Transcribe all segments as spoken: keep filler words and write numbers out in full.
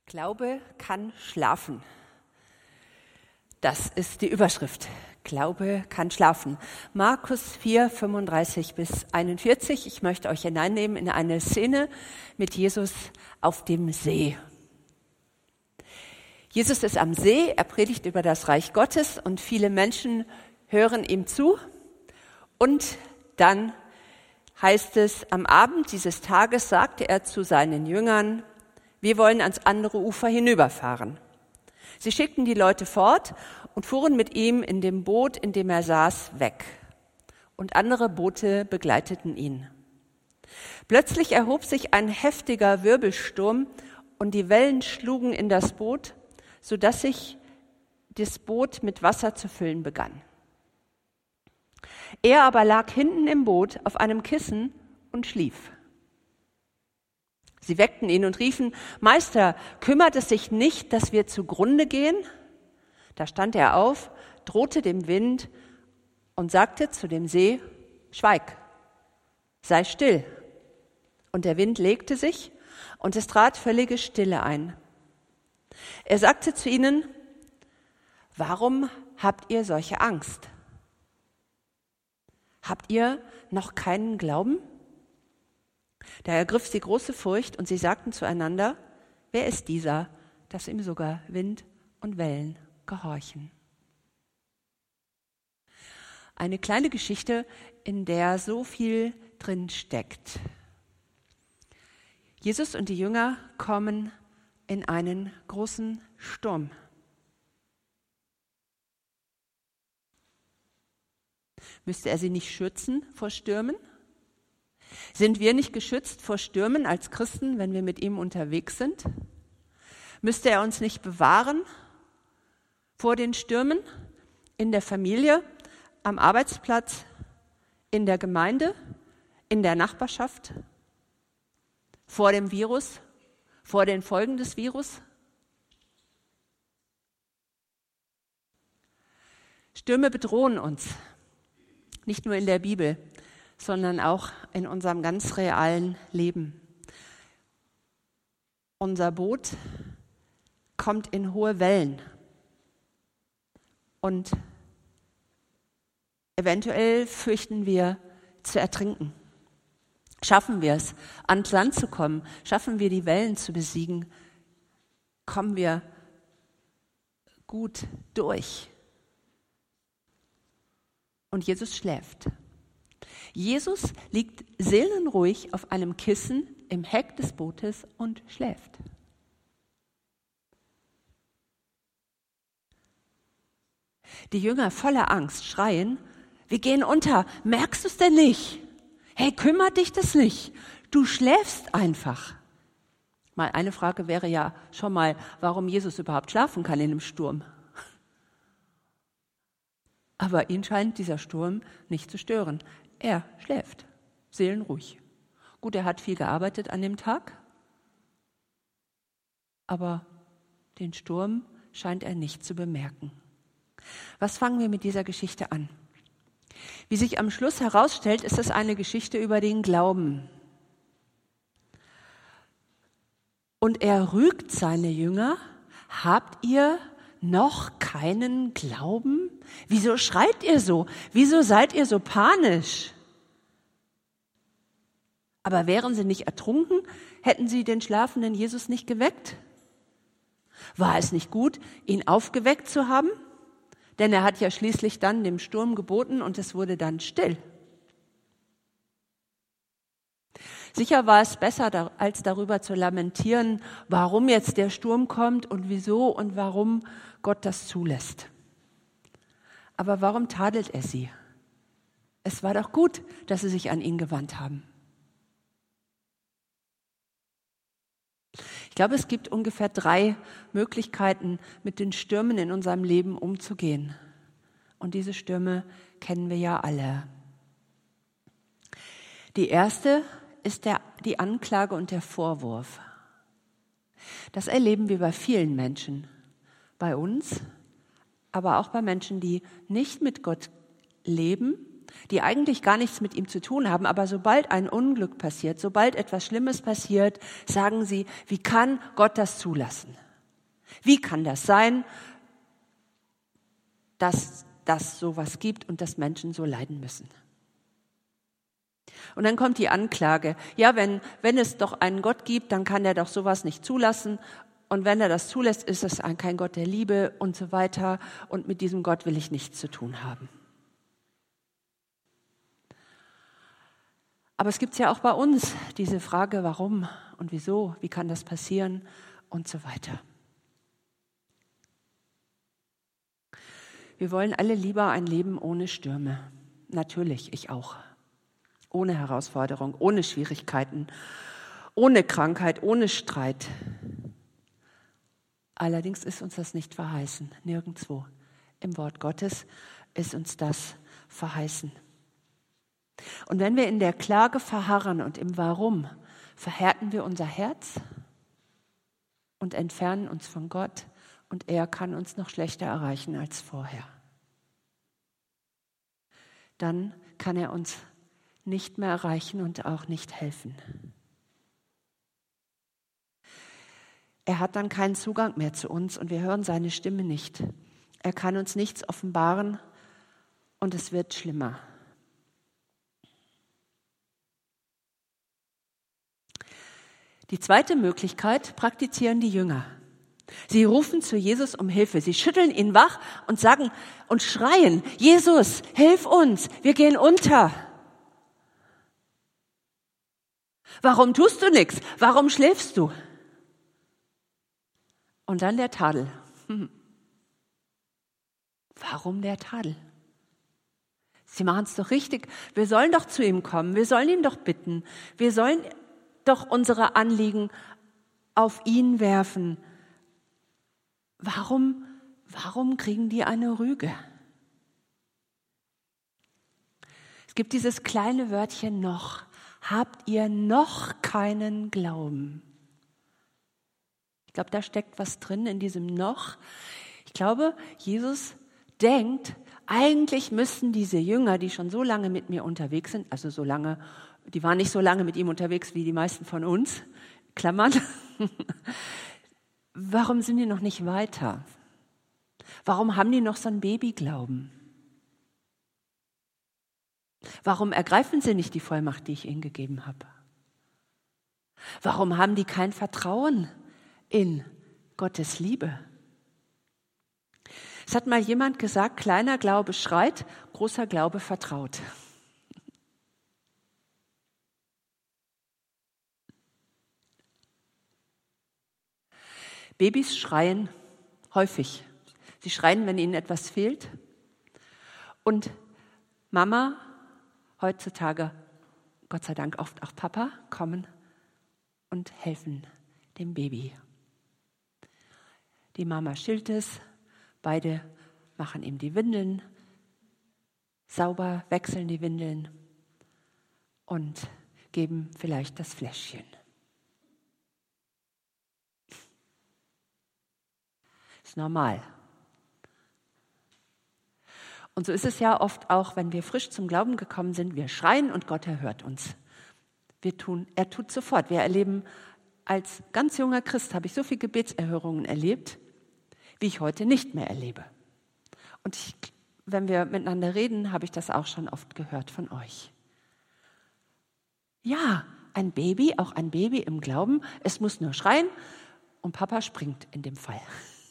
Glaube kann schlafen. Das ist die Überschrift. Glaube kann schlafen. Markus vier, fünfunddreißig bis einundvierzig. Ich möchte euch hineinnehmen in eine Szene mit Jesus auf dem See. Jesus ist am See, er predigt über das Reich Gottes und viele Menschen hören ihm zu. Und dann heißt es, am Abend dieses Tages sagte er zu seinen Jüngern, wir wollen ans andere Ufer hinüberfahren. Sie schickten die Leute fort und fuhren mit ihm in dem Boot, in dem er saß, weg. Und andere Boote begleiteten ihn. Plötzlich erhob sich ein heftiger Wirbelsturm und die Wellen schlugen in das Boot, sodass sich das Boot mit Wasser zu füllen begann. Er aber lag hinten im Boot auf einem Kissen und schlief. Sie weckten ihn und riefen, Meister, kümmert es sich nicht, dass wir zugrunde gehen? Da stand er auf, drohte dem Wind und sagte zu dem See, schweig, sei still. Und der Wind legte sich und es trat völlige Stille ein. Er sagte zu ihnen, warum habt ihr solche Angst? Habt ihr noch keinen Glauben? Da ergriff sie große Furcht und sie sagten zueinander, wer ist dieser, dass ihm sogar Wind und Wellen gehorchen? Eine kleine Geschichte, in der so viel drin steckt. Jesus und die Jünger kommen in einen großen Sturm. Müsste er sie nicht schützen vor Stürmen? Sind wir nicht geschützt vor Stürmen als Christen, wenn wir mit ihm unterwegs sind? Müsste er uns nicht bewahren vor den Stürmen in der Familie, am Arbeitsplatz, in der Gemeinde, in der Nachbarschaft, vor dem Virus, vor den Folgen des Virus? Stürme bedrohen uns, nicht nur in der Bibel, sondern auch in unserem ganz realen Leben. Unser Boot kommt in hohe Wellen und eventuell fürchten wir zu ertrinken. Schaffen wir es, ans Land zu kommen? Schaffen wir die Wellen zu besiegen? Kommen wir gut durch? Und Jesus schläft. Jesus liegt seelenruhig auf einem Kissen im Heck des Bootes und schläft. Die Jünger voller Angst schreien, wir gehen unter, merkst du es denn nicht? Hey, kümmert dich das nicht? Du schläfst einfach. Mal eine Frage wäre ja schon mal, warum Jesus überhaupt schlafen kann in einem Sturm. Aber ihn scheint dieser Sturm nicht zu stören. Er schläft, seelenruhig. Gut, er hat viel gearbeitet an dem Tag, aber den Sturm scheint er nicht zu bemerken. Was fangen wir mit dieser Geschichte an? Wie sich am Schluss herausstellt, ist es eine Geschichte über den Glauben. Und er rügt seine Jünger, habt ihr noch keinen Glauben? Wieso schreit ihr so? Wieso seid ihr so panisch? Aber wären sie nicht ertrunken, hätten sie den schlafenden Jesus nicht geweckt? War es nicht gut, ihn aufgeweckt zu haben? Denn er hat ja schließlich dann dem Sturm geboten und es wurde dann still. Sicher war es besser, als darüber zu lamentieren, warum jetzt der Sturm kommt und wieso und warum Gott das zulässt. Aber warum tadelt er sie? Es war doch gut, dass sie sich an ihn gewandt haben. Ich glaube, es gibt ungefähr drei Möglichkeiten, mit den Stürmen in unserem Leben umzugehen. Und diese Stürme kennen wir ja alle. Die erste ist der, die Anklage und der Vorwurf. Das erleben wir bei vielen Menschen, bei uns, aber auch bei Menschen, die nicht mit Gott leben die eigentlich gar nichts mit ihm zu tun haben, aber sobald ein Unglück passiert, sobald etwas Schlimmes passiert, sagen sie, wie kann Gott das zulassen? Wie kann das sein, dass das sowas gibt und dass Menschen so leiden müssen? Und dann kommt die Anklage, ja, wenn, wenn es doch einen Gott gibt, dann kann er doch sowas nicht zulassen. Und wenn er das zulässt, ist es kein Gott der Liebe und so weiter. Und mit diesem Gott will ich nichts zu tun haben. Aber es gibt ja auch bei uns diese Frage, warum und wieso, wie kann das passieren und so weiter. Wir wollen alle lieber ein Leben ohne Stürme. Natürlich, ich auch. Ohne Herausforderung, ohne Schwierigkeiten, ohne Krankheit, ohne Streit. Allerdings ist uns das nicht verheißen, nirgendwo. Im Wort Gottes ist uns das verheißen. Und wenn wir in der Klage verharren und im Warum, verhärten wir unser Herz und entfernen uns von Gott und er kann uns noch schlechter erreichen als vorher. Dann kann er uns nicht mehr erreichen und auch nicht helfen. Er hat dann keinen Zugang mehr zu uns und wir hören seine Stimme nicht. Er kann uns nichts offenbaren und es wird schlimmer. Die zweite Möglichkeit praktizieren die Jünger. Sie rufen zu Jesus um Hilfe. Sie schütteln ihn wach und sagen und schreien, Jesus, hilf uns, wir gehen unter. Warum tust du nichts? Warum schläfst du? Und dann der Tadel. Hm. Warum der Tadel? Sie machen es doch richtig. Wir sollen doch zu ihm kommen. Wir sollen ihn doch bitten. Wir sollen doch unsere Anliegen auf ihn werfen. Warum, warum kriegen die eine Rüge? Es gibt dieses kleine Wörtchen noch. Habt ihr noch keinen Glauben? Ich glaube, da steckt was drin in diesem noch. Ich glaube, Jesus denkt, eigentlich müssten diese Jünger, die schon so lange mit mir unterwegs sind, also so lange, die waren nicht so lange mit ihm unterwegs wie die meisten von uns, Klammern, warum sind die noch nicht weiter? Warum haben die noch so einen Babyglauben? Warum ergreifen sie nicht die Vollmacht, die ich ihnen gegeben habe? Warum haben die kein Vertrauen in Gottes Liebe? Es hat mal jemand gesagt, kleiner Glaube schreit, großer Glaube vertraut. Babys schreien häufig. Sie schreien, wenn ihnen etwas fehlt. Und Mama, heutzutage, Gott sei Dank oft auch Papa, kommen und helfen dem Baby. Die Mama stillt es, beide machen ihm die Windeln sauber, wechseln die Windeln und geben vielleicht das Fläschchen. Ist normal. Und so ist es ja oft auch, wenn wir frisch zum Glauben gekommen sind, wir schreien und Gott erhört uns. Wir tun, er tut sofort. Wir erleben, als ganz junger Christ habe ich so viele Gebetserhörungen erlebt, wie ich heute nicht mehr erlebe. Und ich, wenn wir miteinander reden, habe ich das auch schon oft gehört von euch. Ja, ein Baby, auch ein Baby im Glauben, es muss nur schreien und Papa springt in dem Fall.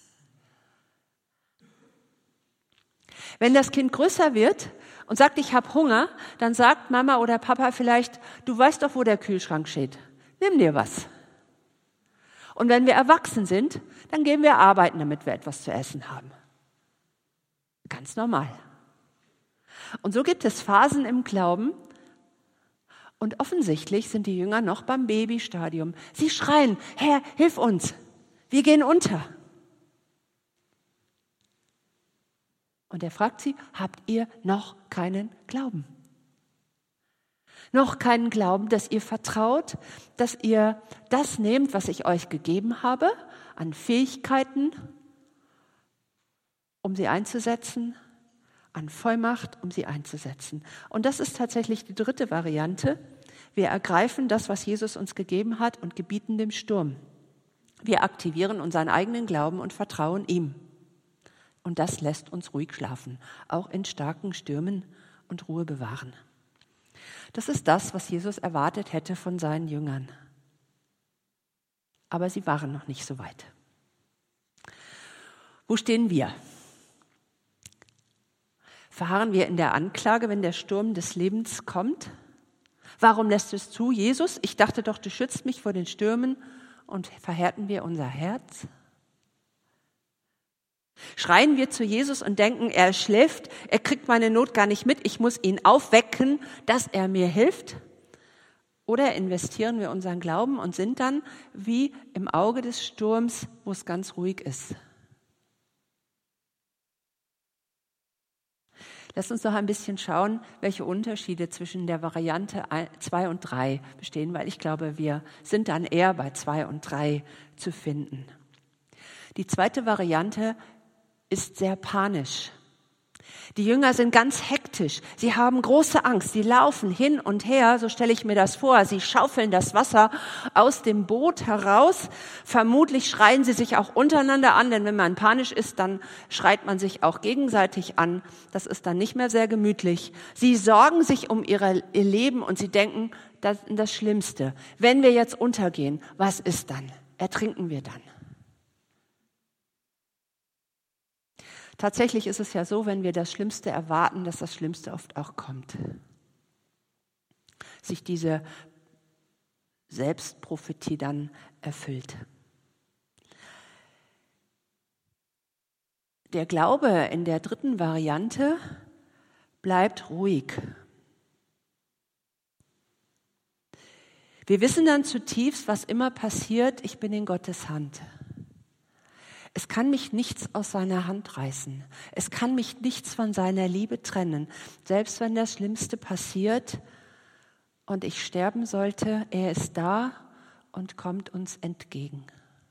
Wenn das Kind größer wird und sagt, ich habe Hunger, dann sagt Mama oder Papa vielleicht, du weißt doch, wo der Kühlschrank steht. Nimm dir was. Und wenn wir erwachsen sind, dann gehen wir arbeiten, damit wir etwas zu essen haben. Ganz normal. Und so gibt es Phasen im Glauben. Und offensichtlich sind die Jünger noch beim Babystadium. Sie schreien, Herr, hilf uns, wir gehen unter. Und er fragt sie, habt ihr noch keinen Glauben? Noch keinen Glauben, dass ihr vertraut, dass ihr das nehmt, was ich euch gegeben habe, an Fähigkeiten, um sie einzusetzen, an Vollmacht, um sie einzusetzen. Und das ist tatsächlich die dritte Variante. Wir ergreifen das, was Jesus uns gegeben hat und gebieten dem Sturm. Wir aktivieren unseren eigenen Glauben und vertrauen ihm. Und das lässt uns ruhig schlafen, auch in starken Stürmen und Ruhe bewahren. Das ist das, was Jesus erwartet hätte von seinen Jüngern. Aber sie waren noch nicht so weit. Wo stehen wir? Verharren wir in der Anklage, wenn der Sturm des Lebens kommt? Warum lässt es zu, Jesus? Ich dachte doch, du schützt mich vor den Stürmen. Und verhärten wir unser Herz? Schreien wir zu Jesus und denken, er schläft, er kriegt meine Not gar nicht mit, ich muss ihn aufwecken, dass er mir hilft? Oder investieren wir unseren Glauben und sind dann wie im Auge des Sturms, wo es ganz ruhig ist? Lass uns noch ein bisschen schauen, welche Unterschiede zwischen der Variante zwei und drei bestehen, weil ich glaube, wir sind dann eher bei zwei und drei zu finden. Die zweite Variante ist sehr panisch. Die Jünger sind ganz hektisch. Sie haben große Angst. Sie laufen hin und her, so stelle ich mir das vor. Sie schaufeln das Wasser aus dem Boot heraus. Vermutlich schreien sie sich auch untereinander an, denn wenn man panisch ist, dann schreit man sich auch gegenseitig an. Das ist dann nicht mehr sehr gemütlich. Sie sorgen sich um ihre, ihr Leben und sie denken, das ist das Schlimmste. Wenn wir jetzt untergehen, was ist dann? Ertrinken wir dann? Tatsächlich ist es ja so, wenn wir das Schlimmste erwarten, dass das Schlimmste oft auch kommt. Sich diese Selbstprophetie dann erfüllt. Der Glaube in der dritten Variante bleibt ruhig. Wir wissen dann zutiefst, was immer passiert, ich bin in Gottes Hand. Es kann mich nichts aus seiner Hand reißen. Es kann mich nichts von seiner Liebe trennen. Selbst wenn das Schlimmste passiert und ich sterben sollte, er ist da und kommt uns entgegen.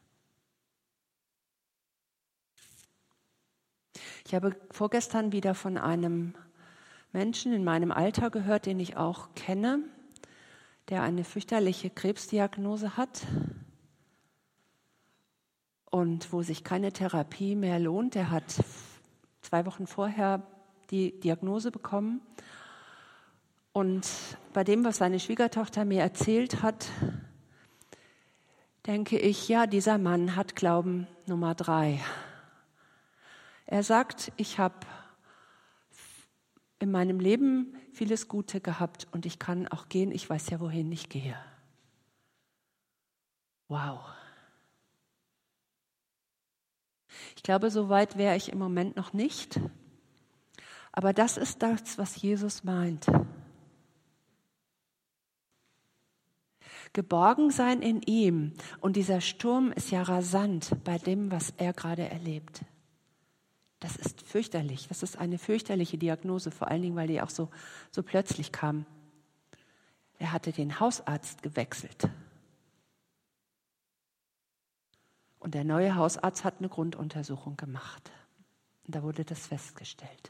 Ich habe vorgestern wieder von einem Menschen in meinem Alter gehört, den ich auch kenne, der eine fürchterliche Krebsdiagnose hat. Und wo sich keine Therapie mehr lohnt. Er hat zwei Wochen vorher die Diagnose bekommen. Und bei dem, was seine Schwiegertochter mir erzählt hat, denke ich, ja, dieser Mann hat Glauben Nummer drei. Er sagt, ich habe in meinem Leben vieles Gute gehabt und ich kann auch gehen, ich weiß ja, wohin ich gehe. Wow. Ich glaube, so weit wäre ich im Moment noch nicht. Aber das ist das, was Jesus meint. Geborgen sein in ihm. Und dieser Sturm ist ja rasant bei dem, was er gerade erlebt. Das ist fürchterlich. Das ist eine fürchterliche Diagnose, vor allen Dingen, weil die auch so, so plötzlich kam. Er hatte den Hausarzt gewechselt. Und der neue Hausarzt hat eine Grunduntersuchung gemacht. Und da wurde das festgestellt.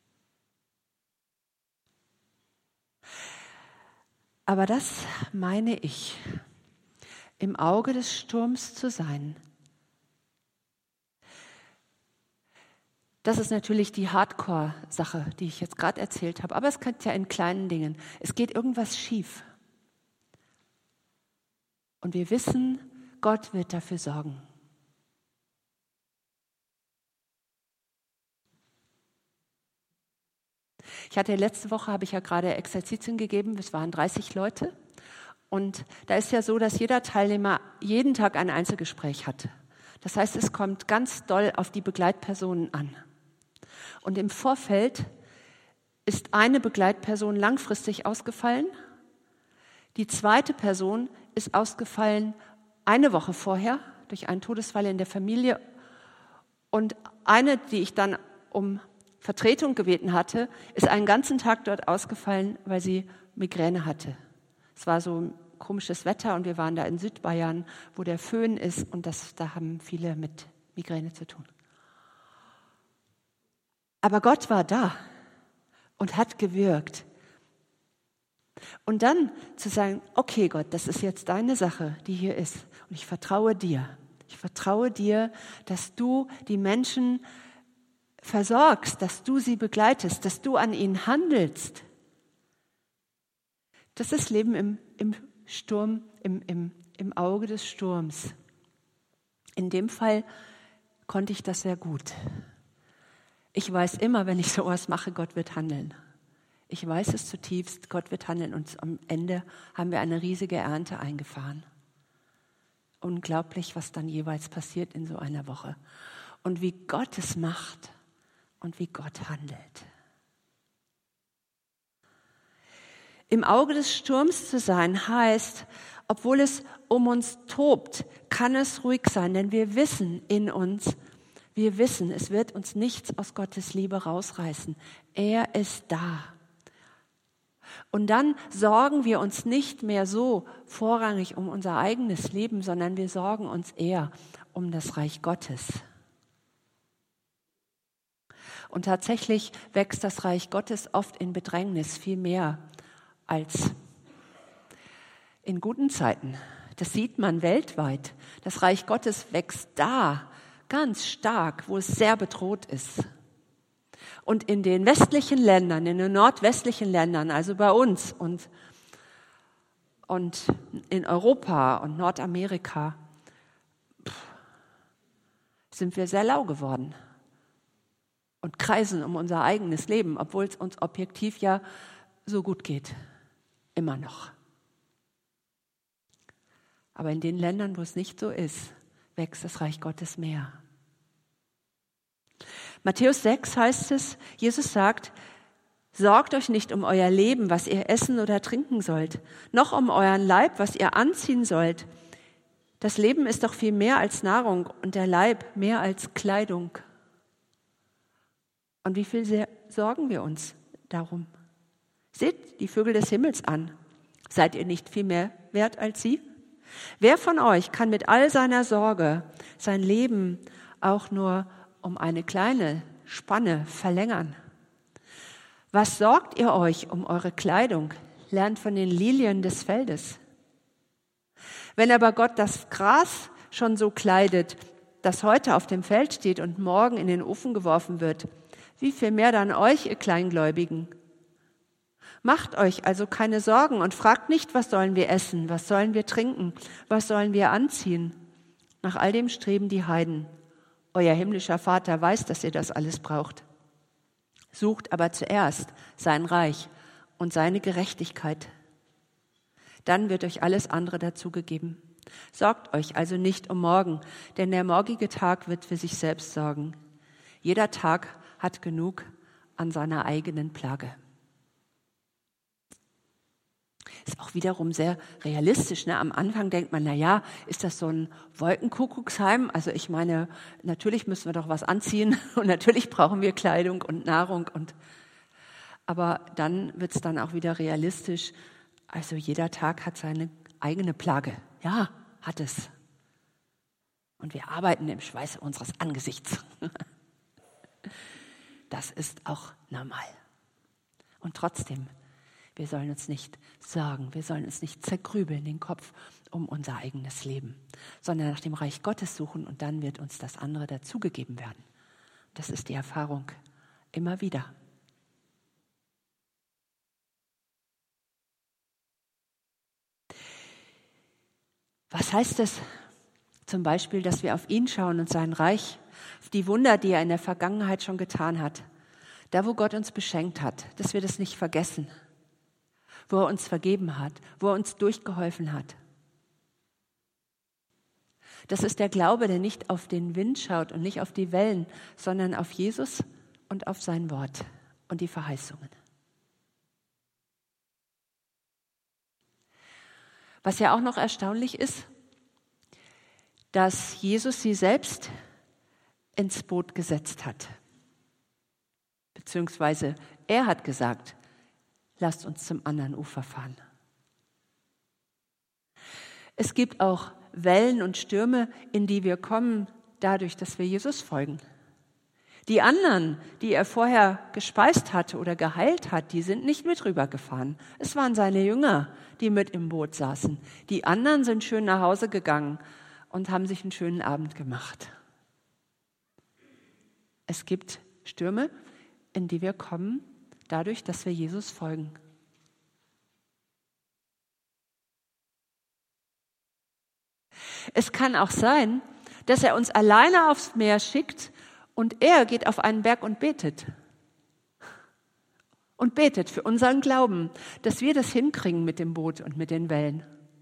Aber das meine ich, im Auge des Sturms zu sein. Das ist natürlich die Hardcore-Sache, die ich jetzt gerade erzählt habe. Aber es geht ja in kleinen Dingen. Es geht irgendwas schief. Und wir wissen, Gott wird dafür sorgen. Ich hatte letzte Woche, habe ich ja gerade Exerzitien gegeben, es waren dreißig Leute. Und da ist ja so, dass jeder Teilnehmer jeden Tag ein Einzelgespräch hat. Das heißt, es kommt ganz doll auf die Begleitpersonen an. Und im Vorfeld ist eine Begleitperson langfristig ausgefallen. Die zweite Person ist ausgefallen eine Woche vorher durch einen Todesfall in der Familie. Und eine, die ich dann um Vertretung gebeten hatte, ist einen ganzen Tag dort ausgefallen, weil sie Migräne hatte. Es war so ein komisches Wetter und wir waren da in Südbayern, wo der Föhn ist und das, da haben viele mit Migräne zu tun. Aber Gott war da. und hat gewirkt. Und dann zu sagen, okay Gott, das ist jetzt deine Sache, die hier ist. Und ich vertraue dir. Ich vertraue dir, dass du die Menschen versorgst, dass du sie begleitest, dass du an ihnen handelst. Das ist Leben im, im Sturm, im, im, im Auge des Sturms. In dem Fall konnte ich das sehr gut. Ich weiß immer, wenn ich sowas mache, Gott wird handeln. Ich weiß es zutiefst, Gott wird handeln. Und am Ende haben wir eine riesige Ernte eingefahren. Unglaublich, was dann jeweils passiert in so einer Woche. Und wie Gott es macht und wie Gott handelt. Im Auge des Sturms zu sein heißt, obwohl es um uns tobt, kann es ruhig sein, denn wir wissen in uns, wir wissen, es wird uns nichts aus Gottes Liebe rausreißen. Er ist da. Und dann sorgen wir uns nicht mehr so vorrangig um unser eigenes Leben, sondern wir sorgen uns eher um das Reich Gottes. Und tatsächlich wächst das Reich Gottes oft in Bedrängnis viel mehr als in guten Zeiten. Das sieht man weltweit. Das Reich Gottes wächst da ganz stark, wo es sehr bedroht ist. Und in den westlichen Ländern, in den nordwestlichen Ländern, also bei uns und, und in Europa und Nordamerika, sind wir sehr lau geworden und kreisen um unser eigenes Leben, obwohl es uns objektiv ja so gut geht. Immer noch. Aber in den Ländern, wo es nicht so ist, wächst das Reich Gottes mehr. Matthäus sechs heißt es, Jesus sagt, sorgt euch nicht um euer Leben, was ihr essen oder trinken sollt, noch um euren Leib, was ihr anziehen sollt. Das Leben ist doch viel mehr als Nahrung und der Leib mehr als Kleidung. Und wie viel sorgen wir uns darum? Seht die Vögel des Himmels an. Seid ihr nicht viel mehr wert als sie? Wer von euch kann mit all seiner Sorge sein Leben auch nur um eine kleine Spanne verlängern? Was sorgt ihr euch um eure Kleidung? Lernt von den Lilien des Feldes. Wenn aber Gott das Gras schon so kleidet, das heute auf dem Feld steht und morgen in den Ofen geworfen wird, wie viel mehr dann euch, ihr Kleingläubigen? Macht euch also keine Sorgen und fragt nicht, was sollen wir essen, was sollen wir trinken, was sollen wir anziehen. Nach all dem streben die Heiden. Euer himmlischer Vater weiß, dass ihr das alles braucht. Sucht aber zuerst sein Reich und seine Gerechtigkeit. Dann wird euch alles andere dazugegeben. Sorgt euch also nicht um morgen, denn der morgige Tag wird für sich selbst sorgen. Jeder Tag hat genug an seiner eigenen Plage. Ist auch wiederum sehr realistisch. Ne? Am Anfang denkt man, na ja, ist das so ein Wolkenkuckucksheim? Also ich meine, natürlich müssen wir doch was anziehen und natürlich brauchen wir Kleidung und Nahrung. Und aber dann wird es dann auch wieder realistisch. Also jeder Tag hat seine eigene Plage. Ja, hat es. Und wir arbeiten im Schweiße unseres Angesichts. Das ist auch normal. Und trotzdem, wir sollen uns nicht sorgen, wir sollen uns nicht zergrübeln den Kopf um unser eigenes Leben, sondern nach dem Reich Gottes suchen und dann wird uns das andere dazugegeben werden. Das ist die Erfahrung immer wieder. Was heißt es zum Beispiel, dass wir auf ihn schauen und sein Reich, auf die Wunder, die er in der Vergangenheit schon getan hat, da wo Gott uns beschenkt hat, dass wir das nicht vergessen, wo er uns vergeben hat, wo er uns durchgeholfen hat. Das ist der Glaube, der nicht auf den Wind schaut und nicht auf die Wellen, sondern auf Jesus und auf sein Wort und die Verheißungen. Was ja auch noch erstaunlich ist, dass Jesus sie selbst ins Boot gesetzt hat. Beziehungsweise er hat gesagt, lasst uns zum anderen Ufer fahren. Es gibt auch Wellen und Stürme, in die wir kommen, dadurch, dass wir Jesus folgen. Die anderen, die er vorher gespeist hatte oder geheilt hat, die sind nicht mit rübergefahren. Es waren seine Jünger, die mit im Boot saßen. Die anderen sind schön nach Hause gegangen und haben sich einen schönen Abend gemacht. Es gibt Stürme, in die wir kommen, dadurch, dass wir Jesus folgen. Es kann auch sein, dass er uns alleine aufs Meer schickt und er geht auf einen Berg und betet. Und betet für unseren Glauben, dass wir das hinkriegen mit dem Boot und mit den Wellen.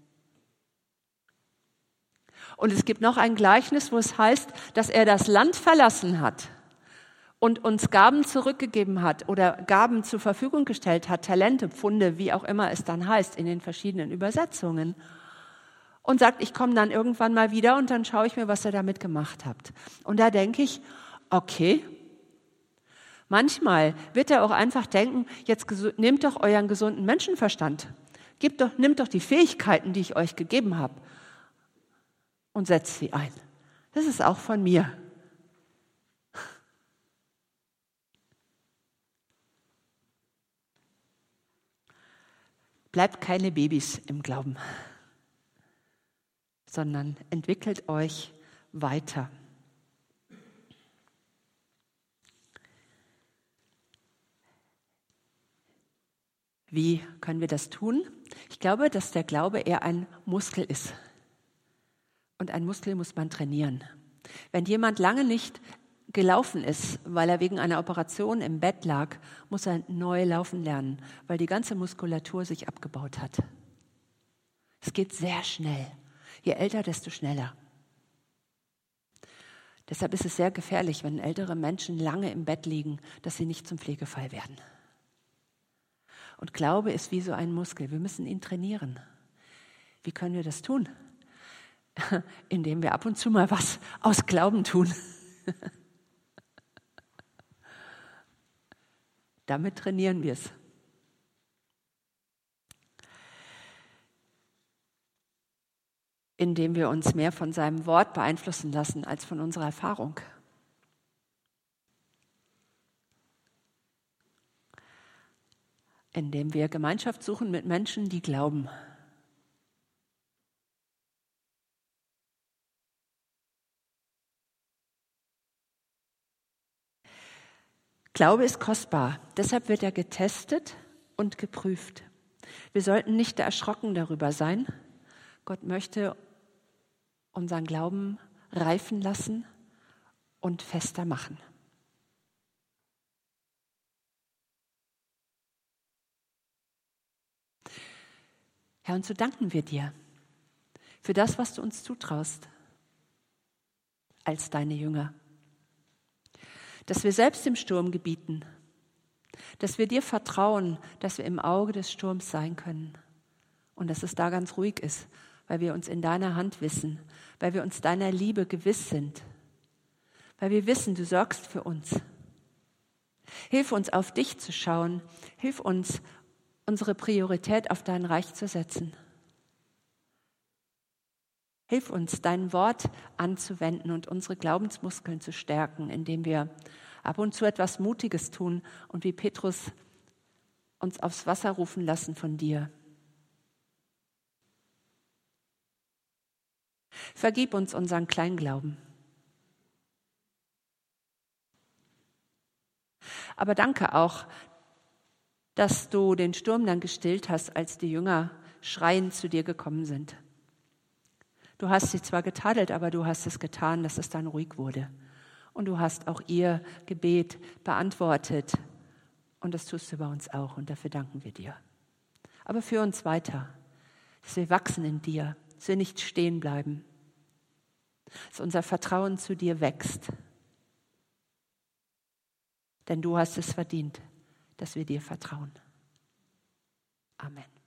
Und es gibt noch ein Gleichnis, wo es heißt, dass er das Land verlassen hat und uns Gaben zurückgegeben hat oder Gaben zur Verfügung gestellt hat, Talente, Pfunde, wie auch immer es dann heißt, in den verschiedenen Übersetzungen. Und sagt, ich komme dann irgendwann mal wieder und dann schaue ich mir, was ihr damit gemacht habt. Und da denke ich, okay, manchmal wird er auch einfach denken, jetzt nehmt doch euren gesunden Menschenverstand, gebt doch, nimmt doch die Fähigkeiten, die ich euch gegeben habe und setzt sie ein. Das ist auch von mir. Bleibt keine Babys im Glauben, sondern entwickelt euch weiter. Wie können wir das tun? Ich glaube, dass der Glaube eher ein Muskel ist. Und ein Muskel muss man trainieren. Wenn jemand lange nicht gelaufen ist, weil er wegen einer Operation im Bett lag, muss er neu laufen lernen, weil die ganze Muskulatur sich abgebaut hat. Es geht sehr schnell. Je älter, desto schneller. Deshalb ist es sehr gefährlich, wenn ältere Menschen lange im Bett liegen, dass sie nicht zum Pflegefall werden. Und Glaube ist wie so ein Muskel. Wir müssen ihn trainieren. Wie können wir das tun? Indem wir ab und zu mal was aus Glauben tun. Damit trainieren wir es. Indem wir uns mehr von seinem Wort beeinflussen lassen als von unserer Erfahrung. Indem wir Gemeinschaft suchen mit Menschen, die glauben. Glaube ist kostbar, deshalb wird er getestet und geprüft. Wir sollten nicht erschrocken darüber sein. Gott möchte unseren Glauben reifen lassen und fester machen. Herr, und so danken wir dir für das, was du uns zutraust als deine Jünger. Dass wir selbst im Sturm gebieten, dass wir dir vertrauen, dass wir im Auge des Sturms sein können und dass es da ganz ruhig ist, weil wir uns in deiner Hand wissen, weil wir uns deiner Liebe gewiss sind, weil wir wissen, du sorgst für uns. Hilf uns, auf dich zu schauen, hilf uns, unsere Priorität auf dein Reich zu setzen. Hilf uns, dein Wort anzuwenden und unsere Glaubensmuskeln zu stärken, indem wir ab und zu etwas Mutiges tun und wie Petrus uns aufs Wasser rufen lassen von dir. Vergib uns unseren Kleinglauben. Aber danke auch, dass du den Sturm dann gestillt hast, als die Jünger schreiend zu dir gekommen sind. Du hast sie zwar getadelt, aber du hast es getan, dass es dann ruhig wurde. Und du hast auch ihr Gebet beantwortet. Und das tust du bei uns auch und dafür danken wir dir. Aber führ uns weiter, dass wir wachsen in dir, dass wir nicht stehen bleiben, dass unser Vertrauen zu dir wächst. Denn du hast es verdient, dass wir dir vertrauen. Amen.